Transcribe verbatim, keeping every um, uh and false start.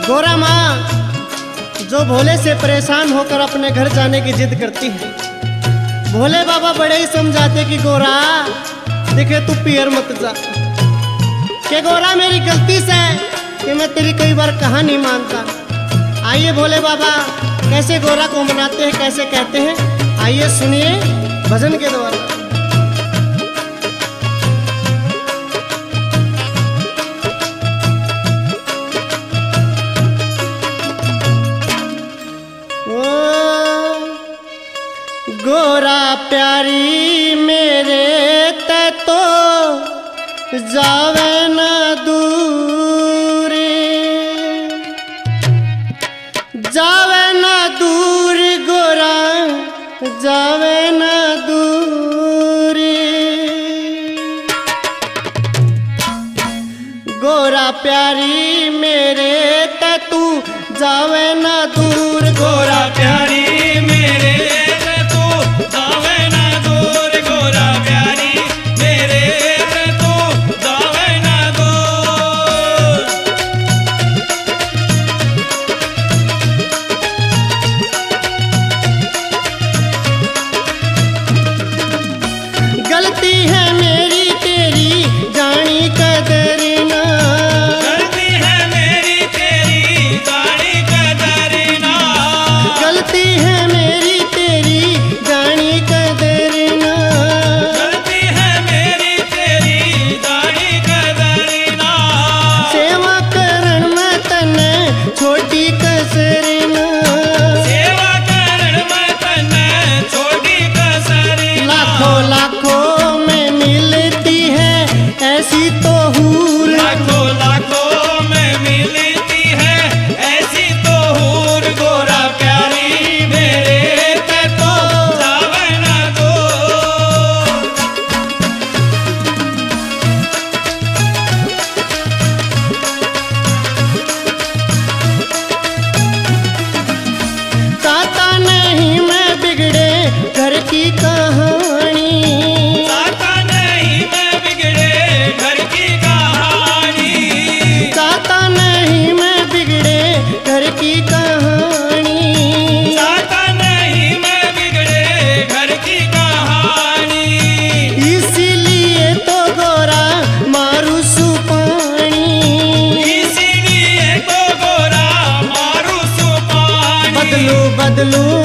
गोरा माँ जो भोले से परेशान होकर अपने घर जाने की जिद करती है। भोले बाबा बड़े ही समझाते कि गोरा देखे तू पियर मत जा, के गोरा मेरी गलती से कि मैं तेरी कई बार कहा नहीं मानता। आइए भोले बाबा कैसे गोरा को मनाते हैं, कैसे कहते हैं, आइए सुनिए भजन के द्वारा। गोरा प्यारी मेरे ते तो जावे ना दूर, जावे ना दूर गोरा जावे ना दूर। गोरा प्यारी मेरे ते तू जावे ना दूर, गोरा प्यारी मेरे गलती है मेरी तेरी जानी कदर ना, गलती है मेरी तेरी जानी कदर ना, गलती है मेरी तेरी जानी कदर ना, गलती है मेरी तेरी जानी कदर ना। सेवा करण में तने छोटी कसर ना, सेवा करण में तने छोटी कसर ना। लाखों लाखों ऐसी तो हूर, लाखों लाखों में मिलती है ऐसी तो हूर। गोरा प्यारी मेरे ते तो जावे ना दूर। ताता नहीं मैं बिगड़े घर की कहानी, घर की कहानी, चाहता नहीं मैं बिगड़े घर की कहानी। इसीलिए तो गोरा मारू सुपानी, इसीलिए तो गोरा मारू सुपानी। बदलू बदलू